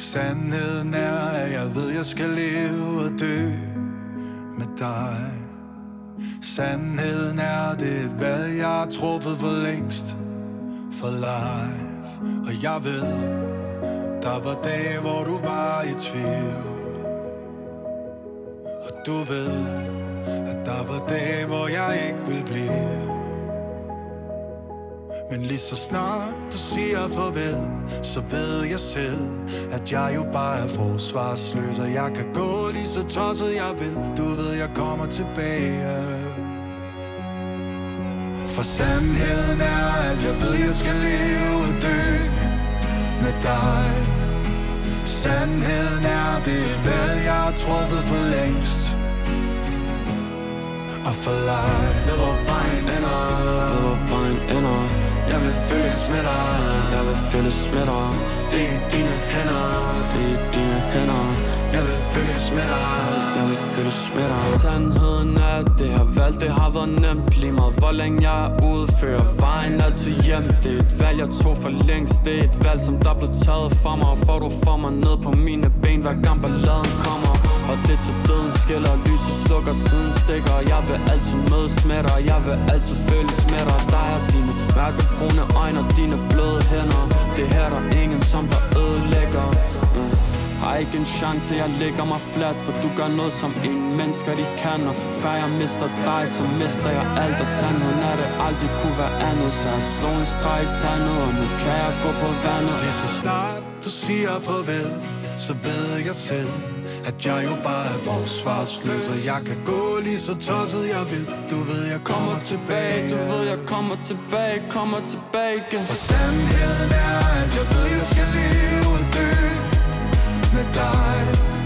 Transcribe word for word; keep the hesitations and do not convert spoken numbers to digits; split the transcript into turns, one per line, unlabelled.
Sandheden er, at jeg ved, jeg skal leve og dø med dig. Sandheden er, det er et valg, jeg har truffet for længst. For life. Og jeg ved, der var dage, hvor du var i tvivl. Og du ved, at der var dage, hvor jeg ikke ville blive. Men lige så snart du siger farvel, så ved jeg selv, at jeg jo bare er forsvarsløs. Og jeg kan gå lige så tosset jeg vil. Du ved, jeg kommer tilbage. For sandheden er, at jeg ved, jeg skal leve og dø med dig. Sandheden er, det er et valg, jeg har truffet for længst. Og for life. Ved hvor vejen ender,
ved hvor vejen ender.
Jeg vil følges med dig,
jeg vil følges med dig.
Det er dine hænder,
det er dine hænder.
Jeg vil følges med dig,
jeg vil følges med dig. Sandheden er, det her valg, det har været nemt. Lige meget hvor længe jeg er ude, fører vejen altid hjem. Det er et valg, jeg tog for længst. Det er et valg, som der blev taget for mig. Og får du for mig ned på mine ben, hver gang balladen kommer. Og det til døden skiller, lyset slukker, siden stikker. Jeg vil altid mødes med dig, jeg vil altid føles med dig. Der er dine mørkebrune øjne og dine bløde hænder. Det her der er ingen, som der ødelægger. uh. Har ikke en chance, jeg lægger mig fladt. For du gør noget, som ingen mennesker de kan. Og før jeg mister dig, så mister jeg alt. Og sandheden er, det aldrig kunne være andet. Så jeg slår en streg i sandet, og nu kan jeg gå på vandet.
Lige så snart du siger farvel, så ved jeg selv, at jeg jo bare er forsvarsløs. Og jeg kan gå lige så tosset jeg vil. Du ved, jeg kommer tilbage.
Du ved, jeg kommer tilbage, kommer tilbage igen.
For sandheden er, at jeg ved, jeg skal leve og dø med dig.